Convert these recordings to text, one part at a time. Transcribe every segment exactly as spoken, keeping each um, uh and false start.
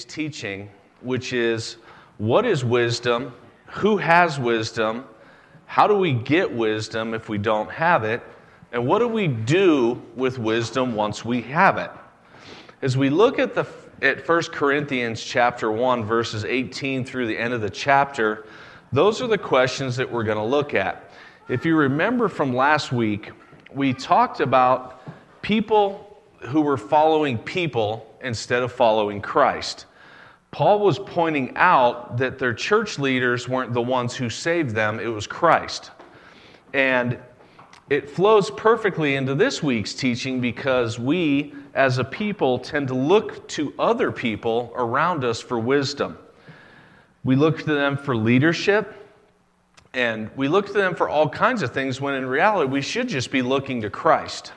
Teaching, which is what is wisdom, who has wisdom, how do we get wisdom if we don't have it, and what do we do with wisdom once we have it? As we look at the at First Corinthians chapter one, verses eighteen through the end of the chapter, those are the questions that we're going to look at. If you remember from last week, we talked about people who were following people instead of following Christ. Paul was pointing out that their church leaders weren't the ones who saved them, it was Christ. And it flows perfectly into this week's teaching because we, as a people, tend to look to other people around us for wisdom. We look to them for leadership, and we look to them for all kinds of things when in reality we should just be looking to Christ.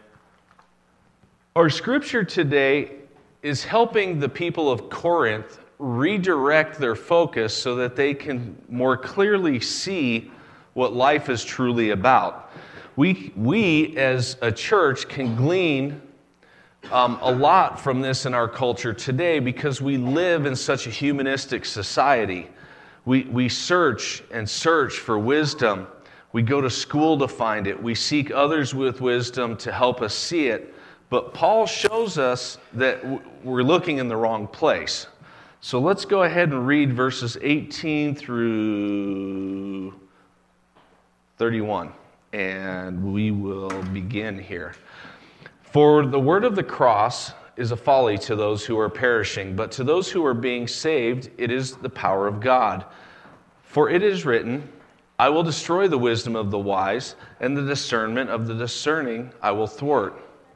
Our scripture today is helping the people of Corinth redirect their focus so that they can more clearly see what life is truly about. We, we as a church, can glean um, a lot from this in our culture today because we live in such a humanistic society. We, we search and search for wisdom. We go to school to find it. We seek others with wisdom to help us see it. But Paul shows us that we're looking in the wrong place. So let's go ahead and read verses eighteen through thirty-one, and we will begin here. For the word of the cross is a folly to those who are perishing, but to those who are being saved, it is the power of God. For it is written, I will destroy the wisdom of the wise, and the discernment of the discerning I will thwart.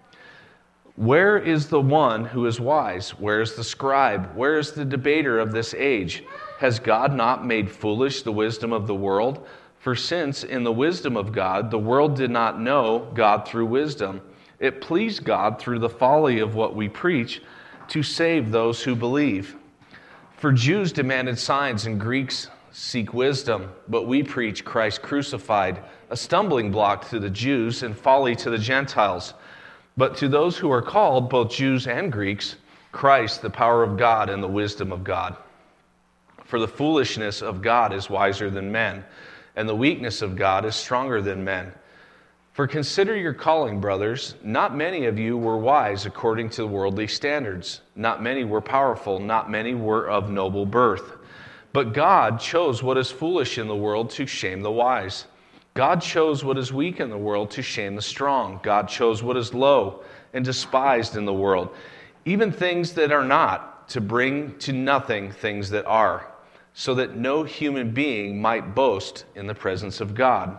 Where is the one who is wise? Where is the scribe? Where is the debater of this age? Has God not made foolish the wisdom of the world? For since in the wisdom of God, the world did not know God through wisdom, it pleased God through the folly of what we preach to save those who believe. For Jews demanded signs and Greeks seek wisdom, but we preach Christ crucified, a stumbling block to the Jews and folly to the Gentiles. But to those who are called, both Jews and Greeks, Christ, the power of God and the wisdom of God. For the foolishness of God is wiser than men, and the weakness of God is stronger than men. For consider your calling, brothers. Not many of you were wise according to worldly standards. Not many were powerful. Not many were of noble birth. But God chose what is foolish in the world to shame the wise. God chose what is weak in the world to shame the strong. God chose what is low and despised in the world, even things that are not, to bring to nothing things that are, so that no human being might boast in the presence of God.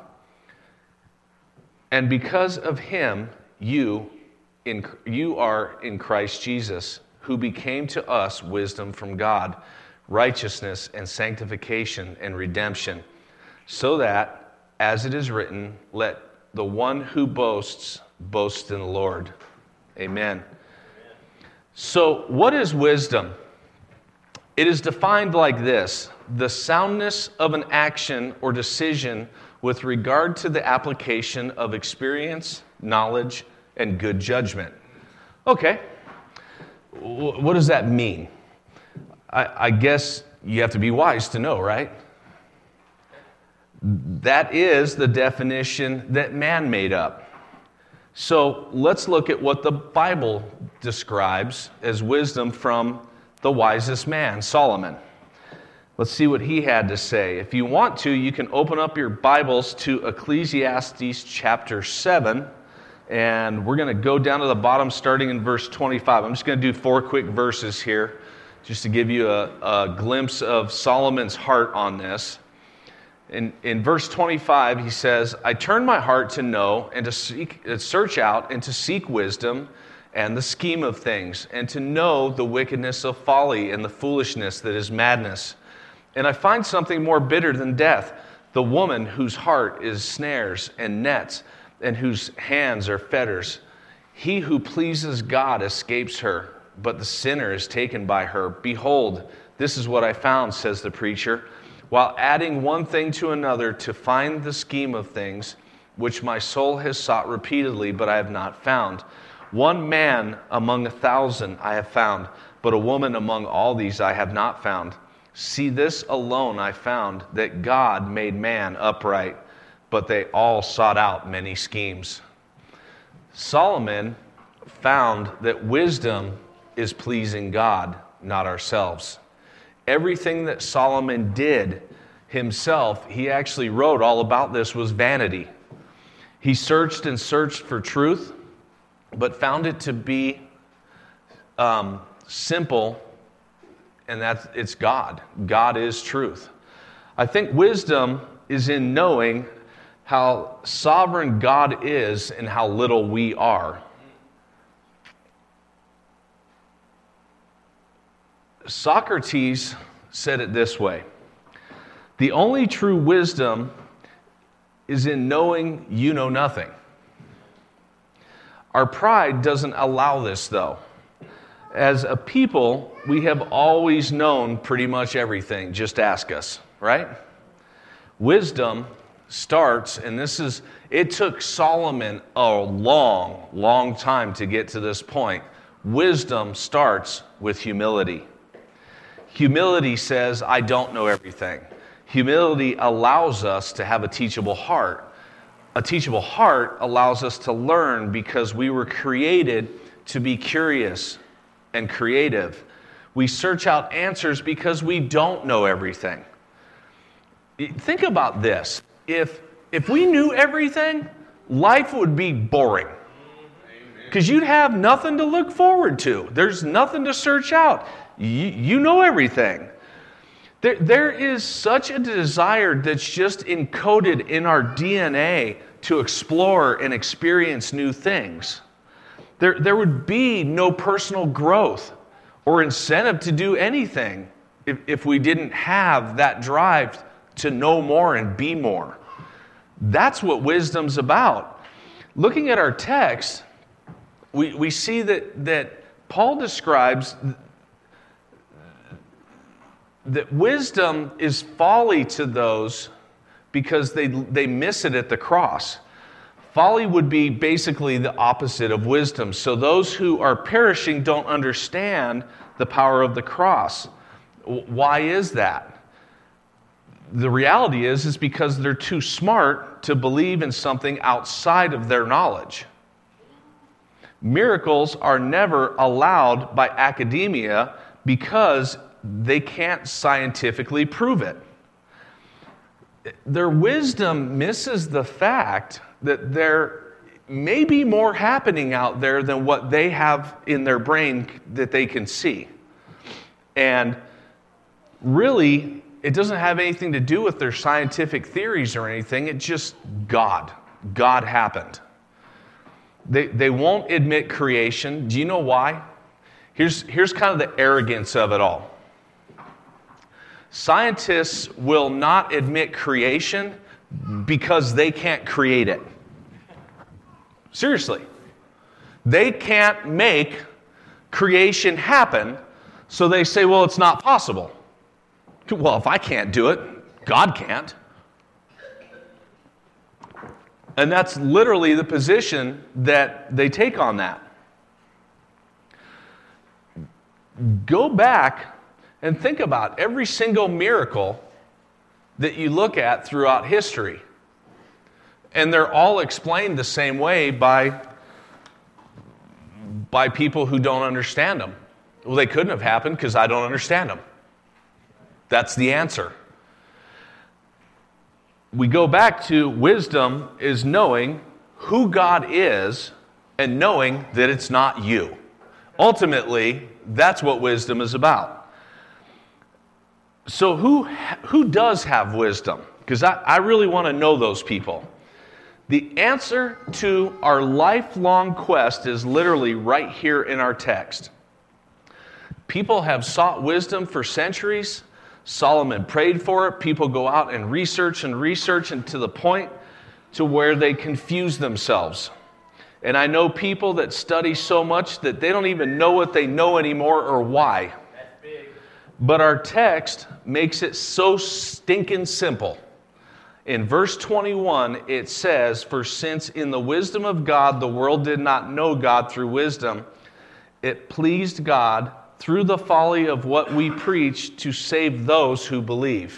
And because of him, you, in, you are in Christ Jesus, who became to us wisdom from God, righteousness and sanctification and redemption, so that, as it is written, let the one who boasts, boast in the Lord. Amen. Amen. So, what is wisdom? It is defined like this: the soundness of an action or decision with regard to the application of experience, knowledge, and good judgment. Okay, what does that mean? I, I guess you have to be wise to know, right? That is the definition that man made up. So let's look at what the Bible describes as wisdom from the wisest man, Solomon. Let's see what he had to say. If you want to, you can open up your Bibles to Ecclesiastes chapter seven, and we're going to go down to the bottom starting in verse twenty-five. I'm just going to do four quick verses here just to give you a, a glimpse of Solomon's heart on this. In, in verse twenty-five, he says, I turn my heart to know and to seek, to search out and to seek wisdom and the scheme of things, and to know the wickedness of folly and the foolishness that is madness. And I find something more bitter than death, the woman whose heart is snares and nets, and whose hands are fetters. He who pleases God escapes her, but the sinner is taken by her. Behold, this is what I found, says the preacher, while adding one thing to another to find the scheme of things, which my soul has sought repeatedly, but I have not found. One man among a thousand I have found, but a woman among all these I have not found. See, this alone I found, that God made man upright, but they all sought out many schemes. Solomon found that wisdom is pleasing God, not ourselves. Everything that Solomon did himself, he actually wrote all about this, was vanity. He searched and searched for truth, but found it to be um, simple, and that's it's God. God is truth. I think wisdom is in knowing how sovereign God is and how little we are. Socrates said it this way: the only true wisdom is in knowing you know nothing. Our pride doesn't allow this, though. As a people, we have always known pretty much everything. Just ask us, right? Wisdom starts, and this is, it took Solomon a long, long time to get to this point. Wisdom starts with humility. Humility says, I don't know everything. Humility allows us to have a teachable heart. A teachable heart allows us to learn because we were created to be curious and creative. We search out answers because we don't know everything. Think about this. If, if we knew everything, life would be boring. Because you'd have nothing to look forward to. There's nothing to search out. You, you know everything. There, there is such a desire that's just encoded in our D N A to explore and experience new things. There, there would be no personal growth or incentive to do anything if, if we didn't have that drive to know more and be more. That's what wisdom's about. Looking at our text, we, we see that, that Paul describes that wisdom is folly to those because they, they miss it at the cross. Folly would be basically the opposite of wisdom. So those who are perishing don't understand the power of the cross. Why is that? The reality is, is because they're too smart to believe in something outside of their knowledge. Miracles are never allowed by academia because they can't scientifically prove it. Their wisdom misses the fact that there may be more happening out there than what they have in their brain that they can see. And really, it doesn't have anything to do with their scientific theories or anything. It's just God. God happened. They, they won't admit creation. Do you know why? Here's, here's kind of the arrogance of it all. Scientists will not admit creation because they can't create it. Seriously. They can't make creation happen, so they say, well, it's not possible. Well, if I can't do it, God can't. And that's literally the position that they take on that. Go back and think about every single miracle that you look at throughout history. And they're all explained the same way by, by people who don't understand them. Well, they couldn't have happened because I don't understand them. That's the answer. We go back to wisdom is knowing who God is and knowing that it's not you. Ultimately, that's what wisdom is about. So who, who does have wisdom? Because I, I really want to know those people. The answer to our lifelong quest is literally right here in our text. People have sought wisdom for centuries. Solomon prayed for it. People go out and research and research, and to the point to where they confuse themselves. And I know people that study so much that they don't even know what they know anymore or why. That's big. But our text makes it so stinking simple. In verse twenty-one, it says, "For since in the wisdom of God the world did not know God through wisdom, it pleased God through the folly of what we preach to save those who believe.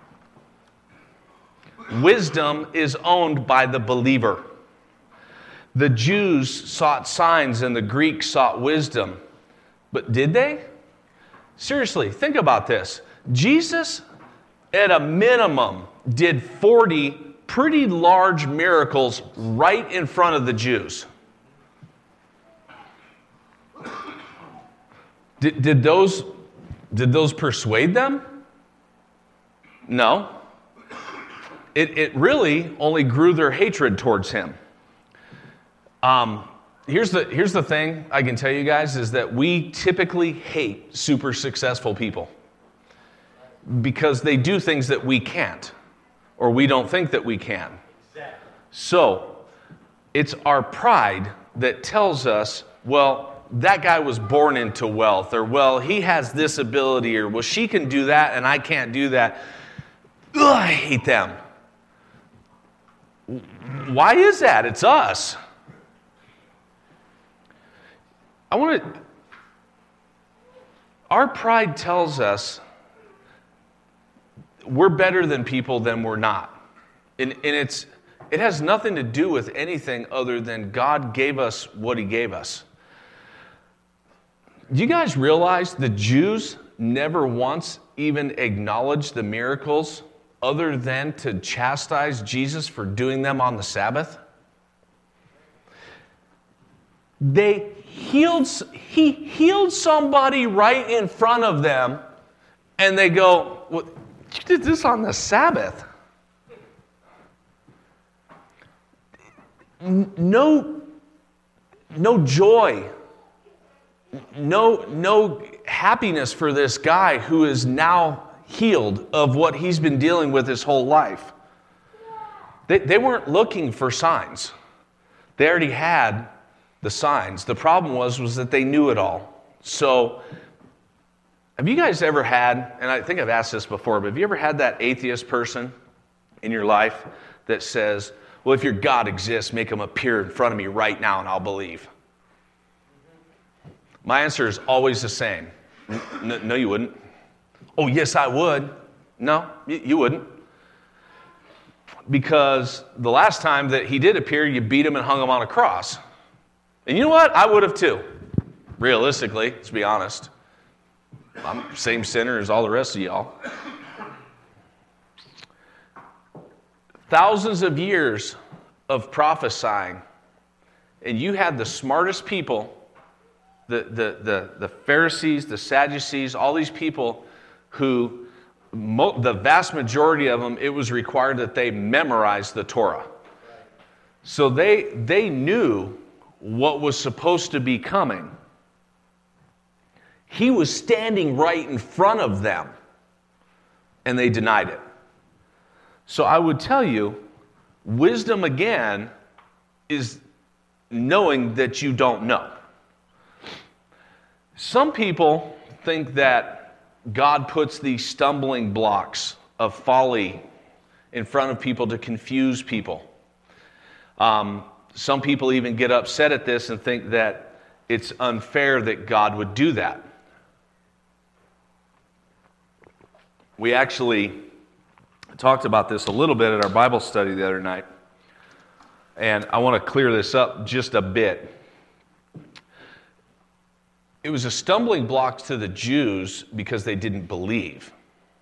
Wisdom is owned by the believer. The Jews sought signs and the Greeks sought wisdom. But did they? Seriously, think about this. Jesus, at a minimum, did forty pretty large miracles right in front of the Jews. Did, did those, did those persuade them? No. It, it really only grew their hatred towards him. Um, here's the, here's the thing I can tell you guys is that we typically hate super successful people because they do things that we can't or we don't think that we can. So it's our pride that tells us, well, that guy was born into wealth, or well, he has this ability, or well, she can do that and I can't do that. Ugh, I hate them. Why is that? It's us. I want to, our pride tells us we're better than people than we're not. And, and it's, it has nothing to do with anything other than God gave us what he gave us. Do you guys realize the Jews never once even acknowledged the miracles other than to chastise Jesus for doing them on the Sabbath? They healed, he healed somebody right in front of them, and they go, well, you did this on the Sabbath. No, no joy. No, no happiness for this guy who is now healed of what he's been dealing with his whole life. They, they weren't looking for signs. They already had the signs. The problem was, was that they knew it all. So, have you guys ever had, and I think I've asked this before, but have you ever had that atheist person in your life that says, well, if your God exists, make him appear in front of me right now and I'll believe? My answer is always the same. No, no, you wouldn't. Oh, yes, I would. No, you wouldn't. Because the last time that he did appear, you beat him and hung him on a cross. And you know what? I would have too. Realistically, let's be honest. I'm the same sinner as all the rest of y'all. Thousands of years of prophesying, and you had the smartest people, the, the, the, the Pharisees, the Sadducees, all these people who, mo- the vast majority of them, it was required that they memorize the Torah. So they, they knew what was supposed to be coming. He was standing right in front of them, and they denied it. So I would tell you, wisdom again is knowing that you don't know. Some people think that God puts these stumbling blocks of folly in front of people to confuse people. Um, some people even get upset at this and think that it's unfair that God would do that. We actually talked about this a little bit at our Bible study the other night, and I want to clear this up just a bit. It was a stumbling block to the Jews because they didn't believe.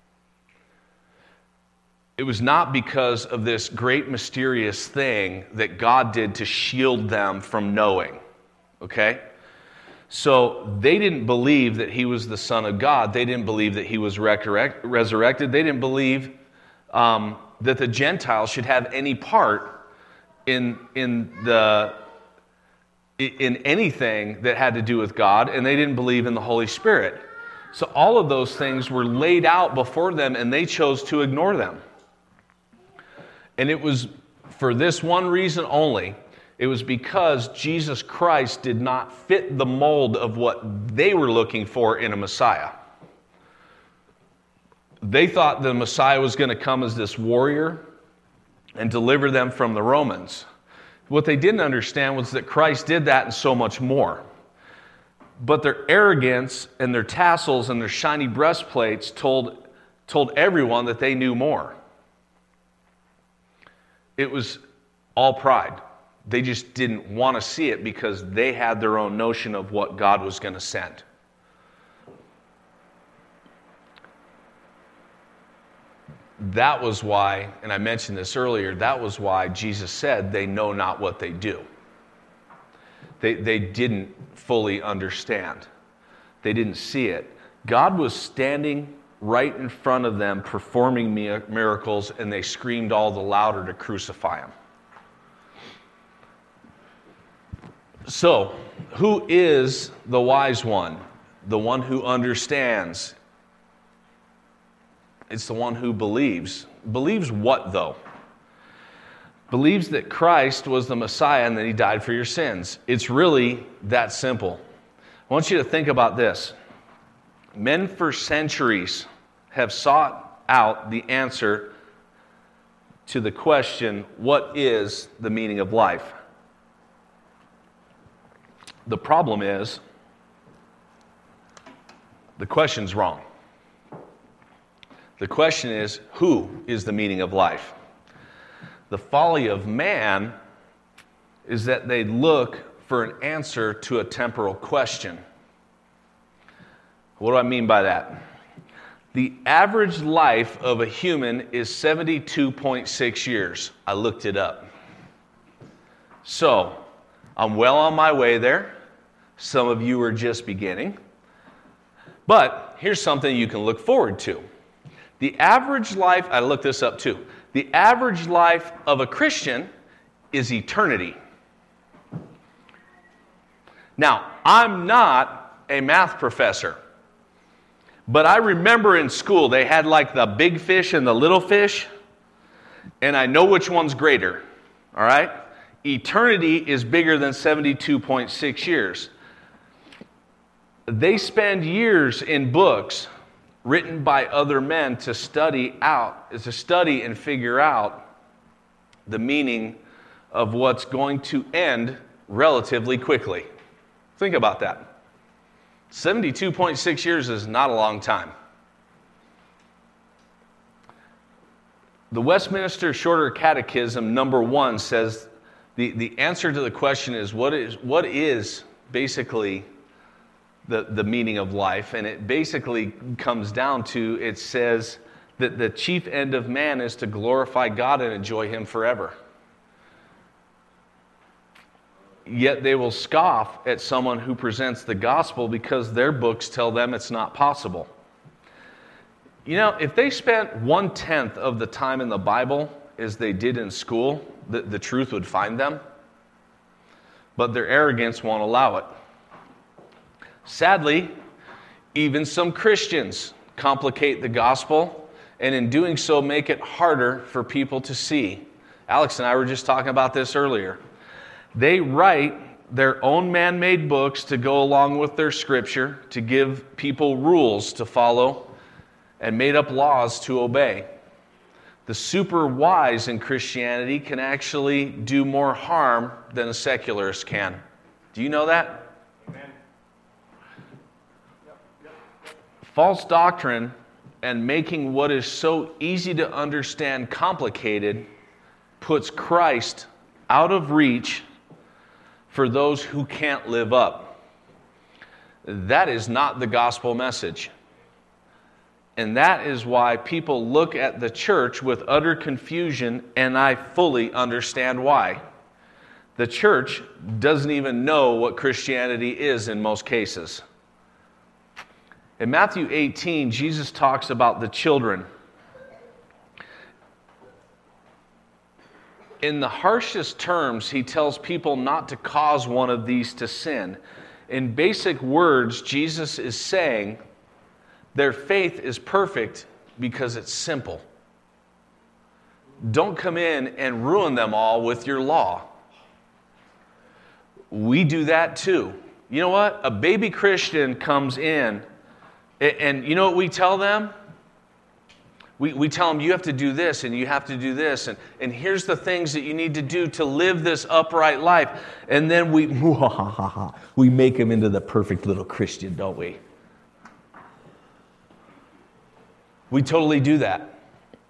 It was not because of this great mysterious thing that God did to shield them from knowing. Okay? So they didn't believe that he was the Son of God. They didn't believe that he was resurrect- resurrected. They didn't believe um, that the Gentiles should have any part in, in, the, in anything that had to do with God, and they didn't believe in the Holy Spirit. So all of those things were laid out before them, and they chose to ignore them. And it was for this one reason only. It was because Jesus Christ did not fit the mold of what they were looking for in a Messiah. They thought the Messiah was going to come as this warrior and deliver them from the Romans. What they didn't understand was that Christ did that and so much more. but their arrogance and their tassels and their shiny breastplates told, told everyone that they knew more. It was all pride. They just didn't want to see it because they had their own notion of what God was going to send. That was why, and I mentioned this earlier, that was why Jesus said they know not what they do. They, they didn't fully understand. They didn't see it. God was standing right in front of them performing miracles, and they screamed all the louder to crucify him. So, who is the wise one? The one who understands. It's the one who believes. Believes what, though? Believes that Christ was the Messiah and that he died for your sins. It's really that simple. I want you to think about this. Men for centuries have sought out the answer to the question, what is the meaning of life? The problem is, the question's wrong. The question is, who is the meaning of life? The folly of man is that they look for an answer to a temporal question. What do I mean by that? The average life of a human is seventy-two point six years. I looked it up. So, I'm well on my way there. Some of you are just beginning. But here's something you can look forward to. The average life, I looked this up too. The average life of a Christian is eternity. Now, I'm not a math professor, but I remember in school they had like the big fish and the little fish, and I know which one's greater, all right? Eternity is bigger than seventy-two point six years. They spend years in books written by other men to study out, to study and figure out the meaning of what's going to end relatively quickly. Think about that. seventy-two point six years is not a long time. The Westminster Shorter Catechism, number one, says the, the answer to the question is what is what is basically the, the meaning of life? And it basically comes down to, it says that the chief end of man is to glorify God and enjoy him forever. Yet they will scoff at someone who presents the gospel because their books tell them it's not possible. You know, if they spent one-tenth of the time in the Bible as they did in school, the, the truth would find them. But their arrogance won't allow it. Sadly, even some Christians complicate the gospel, and in doing so make it harder for people to see. Alex and I were just talking about this earlier. They write their own man-made books to go along with their scripture, to give people rules to follow, and made up laws to obey. The super wise in Christianity can actually do more harm than a secularist can. Do you know that? Amen. Yep, yep. False doctrine and making what is so easy to understand complicated puts Christ out of reach for those who can't live up. That is not the gospel message. And that is why people look at the church with utter confusion, and I fully understand why. The church doesn't even know what Christianity is in most cases. In Matthew eighteen, Jesus talks about the children. In the harshest terms, he tells people not to cause one of these to sin. In basic words, Jesus is saying their faith is perfect because it's simple. Don't come in and ruin them all with your law. We do that too. You know what? A baby Christian comes in, and you know what we tell them? We, we tell them, you have to do this and you have to do this. And, and here's the things that you need to do to live this upright life. And then we, we make them into the perfect little Christian, don't we? We totally do that.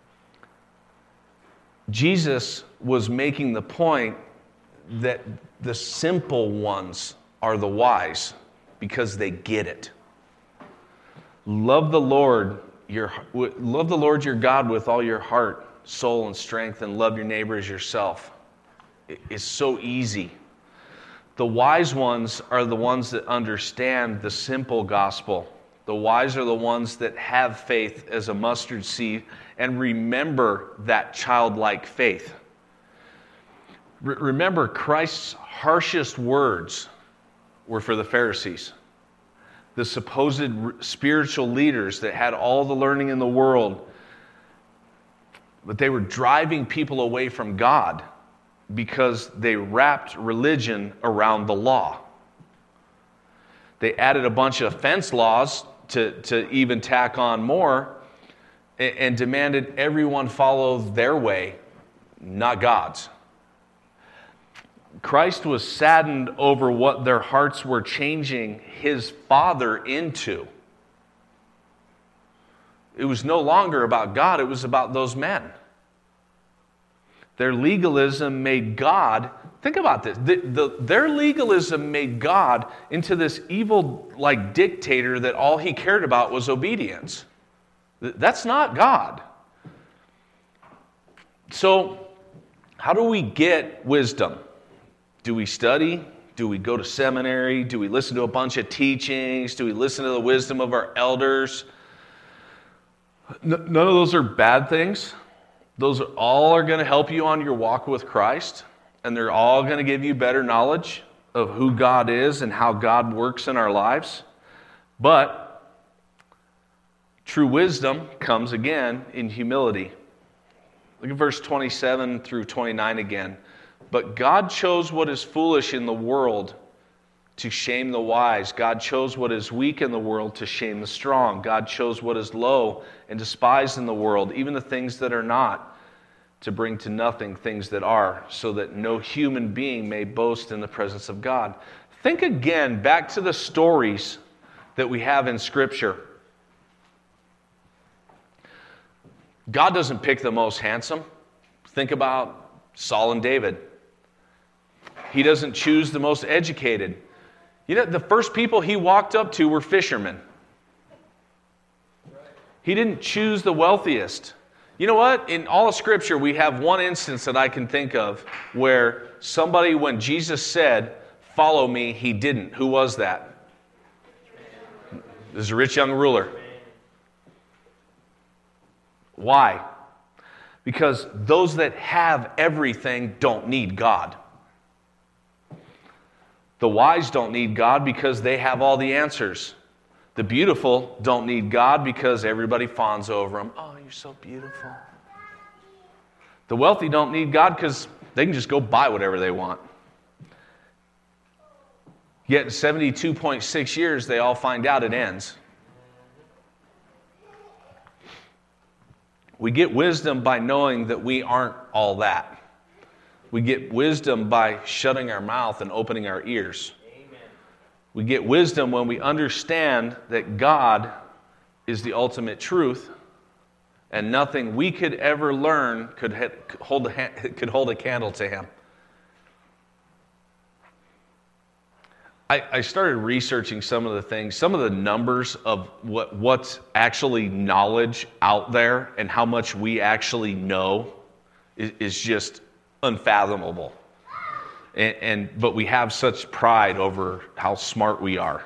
Jesus was making the point that the simple ones are the wise because they get it. Love the Lord, your love the Lord your God with all your heart, soul, and strength, and love your neighbor as yourself. It's so easy. The wise ones are the ones that understand the simple gospel. The wise are the ones that have faith as a mustard seed and remember that childlike faith. Re- remember, Christ's harshest words were for the Pharisees, the supposed spiritual leaders that had all the learning in the world, but they were driving people away from God because they wrapped religion around the law. They added a bunch of offense laws to, to even tack on more and, and demanded everyone follow their way, not God's. Christ was saddened over what their hearts were changing his Father into. It was no longer about God, it was about those men. Their legalism made God, think about this, the, the, their legalism made God into this evil like dictator that all he cared about was obedience. That's not God. So, how do we get wisdom? Do we study? Do we go to seminary? Do we listen to a bunch of teachings? Do we listen to the wisdom of our elders? None of those are bad things. Those are all are going to help you on your walk with Christ, and they're all going to give you better knowledge of who God is and how God works in our lives. But true wisdom comes again in humility. Look at verse twenty-seven through twenty-nine again. But God chose what is foolish in the world to shame the wise. God chose what is weak in the world to shame the strong. God chose what is low and despised in the world, even the things that are not, to bring to nothing things that are, so that no human being may boast in the presence of God. Think again back to the stories that we have in Scripture. God doesn't pick the most handsome. Think about Saul and David. He doesn't choose the most educated. You know, the first people he walked up to were fishermen. He didn't choose the wealthiest. You know what? In all of Scripture, we have one instance that I can think of where somebody, when Jesus said, "Follow me," he didn't. Who was that? This is a rich young ruler. Why? Because those that have everything don't need God. The wise don't need God because they have all the answers. The beautiful don't need God because everybody fawns over them. Oh, you're so beautiful. The wealthy don't need God because they can just go buy whatever they want. Yet in seventy-two point six years, they all find out it ends. We get wisdom by knowing that we aren't all that. We get wisdom by shutting our mouth and opening our ears. Amen. We get wisdom when we understand that God is the ultimate truth, and nothing we could ever learn could hold a, could hold a candle to Him. I, I started researching some of the things, some of the numbers of what, what's actually knowledge out there and how much we actually know is, is just unfathomable. And, and but we have such pride over how smart we are.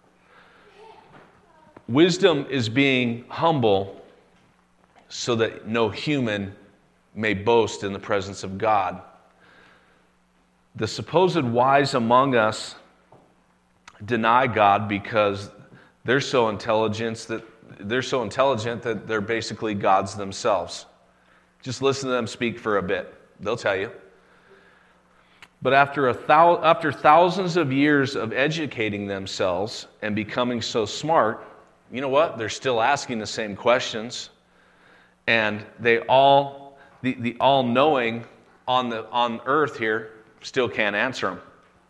Wisdom is being humble so that no human may boast in the presence of God. The supposed wise among us deny God because they're so intelligent that they're so intelligent that they're basically gods themselves. Just listen to them speak for a bit. They'll tell you. But after a thou- after thousands of years of educating themselves and becoming so smart, you know what? They're still asking the same questions. And they all, the, the all-knowing on the on earth here still can't answer them.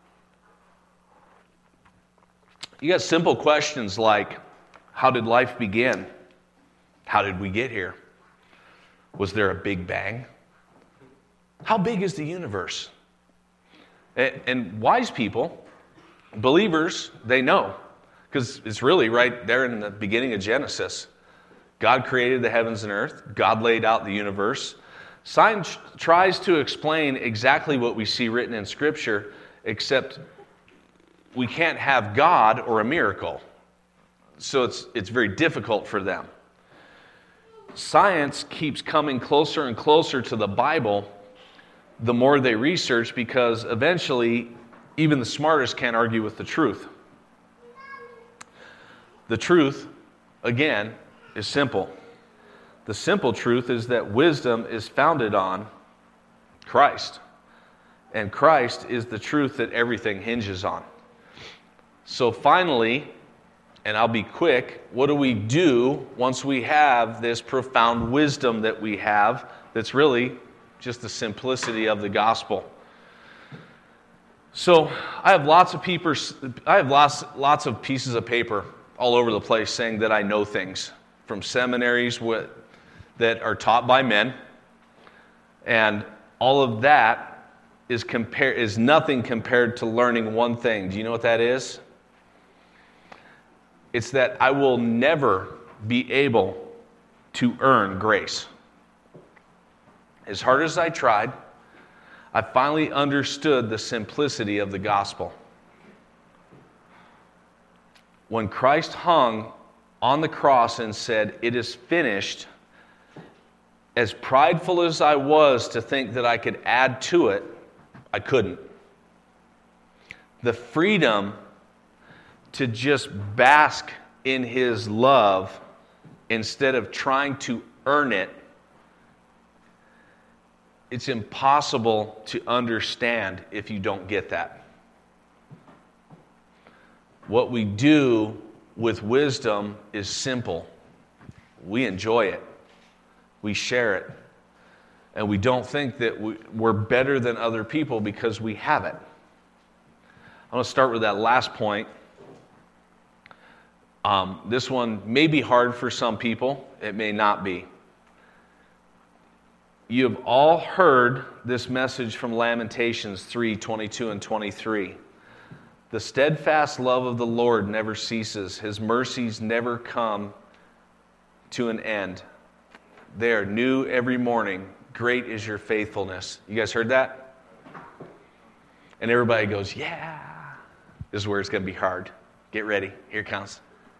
You got simple questions like, how did life begin? How did we get here? Was there a big bang? How big is the universe? And, and wise people, believers, they know. Because it's really right there in the beginning of Genesis. God created the heavens and earth. God laid out the universe. Science tries to explain exactly what we see written in Scripture, except we can't have God or a miracle. So it's it's very difficult for them. Science keeps coming closer and closer to the Bible the more they research, because eventually even the smartest can't argue with the truth. The truth, again, is simple. The simple truth is that wisdom is founded on Christ. And Christ is the truth that everything hinges on. So finally, and I'll be quick, what do we do once we have this profound wisdom that we have that's really just the simplicity of the gospel? So I have lots of papers, I have lots, lots of pieces of paper all over the place saying that I know things from seminaries with, that are taught by men, and all of that is compare is nothing compared to learning one thing. Do you know what that is? It's that I will never be able to earn grace. As hard as I tried, I finally understood the simplicity of the gospel. When Christ hung on the cross and said, "It is finished," as prideful as I was to think that I could add to it, I couldn't. The freedom to just bask in His love instead of trying to earn it, it's impossible to understand if you don't get that. What we do with wisdom is simple. We enjoy it. We share it. And we don't think that we, we're better than other people because we have it. I'm going to start with that last point. Um, this one may be hard for some people. It may not be. You have all heard this message from Lamentations three, twenty-two and twenty-three. The steadfast love of the Lord never ceases. His mercies never come to an end. They are new every morning. Great is your faithfulness. You guys heard that? And everybody goes, yeah. This is where it's going to be hard. Get ready. Here it comes.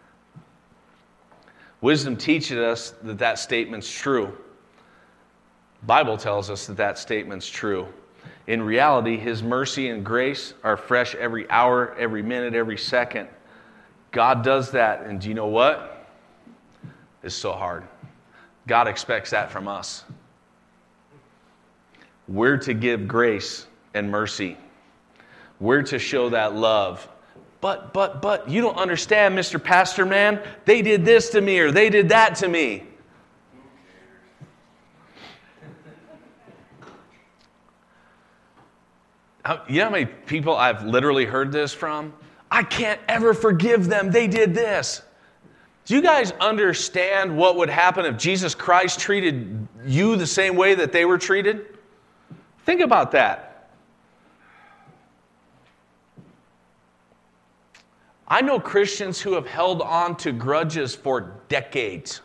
Wisdom teaches us that that statement's true. Bible tells us that that statement's true. In reality, His mercy and grace are fresh every hour, every minute, every second. God does that, and do you know what? It's so hard. God expects that from us. We're to give grace and mercy. We're to show that love. But, but, but, you don't understand, Mister Pastor Man. They did this to me, or they did that to me. You know how many people I've literally heard this from? I can't ever forgive them. They did this. Do you guys understand what would happen if Jesus Christ treated you the same way that they were treated? Think about that. I know Christians who have held on to grudges for decades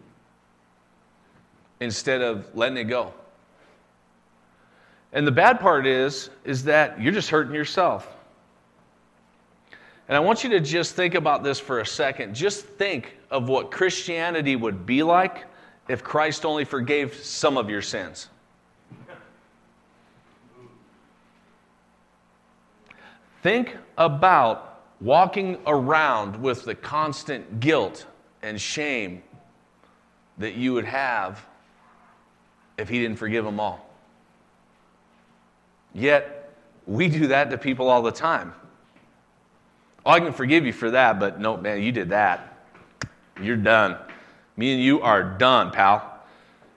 instead of letting it go. And the bad part is, is that you're just hurting yourself. And I want you to just think about this for a second. Just think of what Christianity would be like if Christ only forgave some of your sins. Think about walking around with the constant guilt and shame that you would have if He didn't forgive them all. Yet, we do that to people all the time. Oh, I can forgive you for that, but no, man, you did that. You're done. Me and you are done, pal.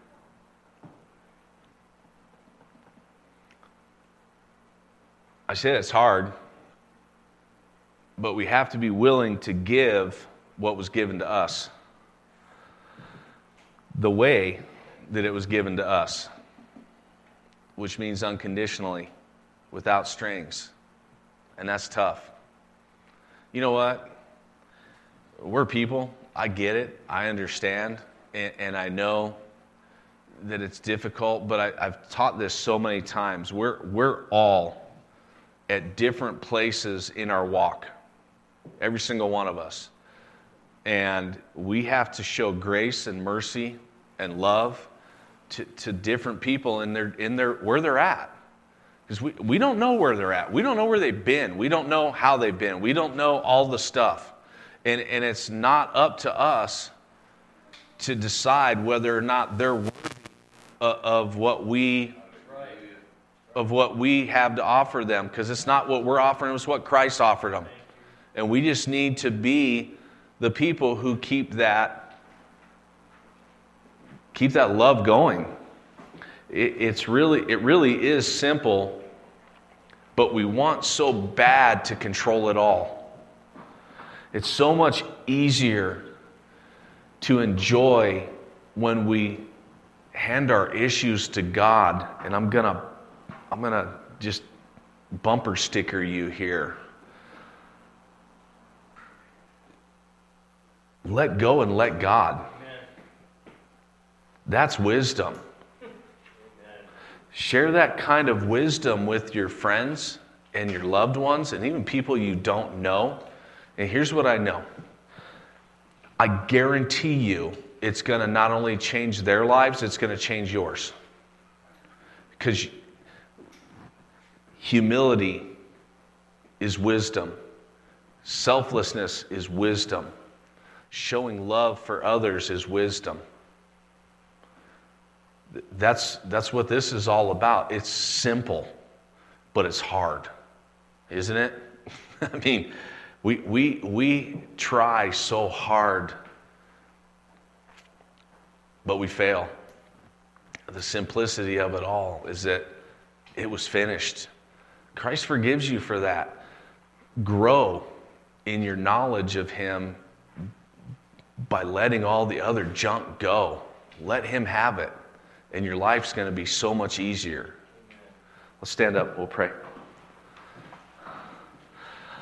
I said it's hard, but we have to be willing to give what was given to us, the way that it was given to us, which means unconditionally, without strings. And that's tough. You know what? We're people. I get it. I understand. And, and I know that it's difficult, but I, I've taught this so many times. We're, we're all at different places in our walk. Every single one of us. And we have to show grace and mercy and love to, to different people in their in their where they're at. Because we, we don't know where they're at. We don't know where they've been. We don't know how they've been. We don't know all the stuff. And and it's not up to us to decide whether or not they're worthy of what we of what we have to offer them. Because it's not what we're offering, it's what Christ offered them. And we just need to be the people who keep that keep that love going. It, it's really it really is simple, but we want so bad to control it all. It's so much easier to enjoy when we hand our issues to God. And I'm gonna I'm gonna just bumper sticker you here. Let go and let God. Amen. That's wisdom. Amen. Share that kind of wisdom with your friends and your loved ones and even people you don't know. And here's what I know. I guarantee you it's going to not only change their lives, it's going to change yours. Because humility is wisdom. Selflessness is wisdom. Showing love for others is wisdom. That's, that's what this is all about. It's simple, but it's hard, isn't it? I mean, we, we, we try so hard, but we fail. The simplicity of it all is that it was finished. Christ forgives you for that. Grow in your knowledge of Him by letting all the other junk go. Let Him have it, and your life's going to be so much easier. Let's stand up. We'll pray.